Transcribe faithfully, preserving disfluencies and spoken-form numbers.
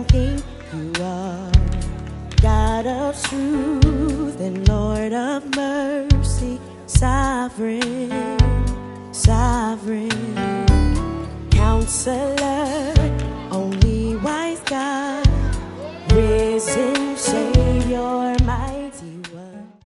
King, you are God of truth and Lord of mercy, sovereign, sovereign, Counselor,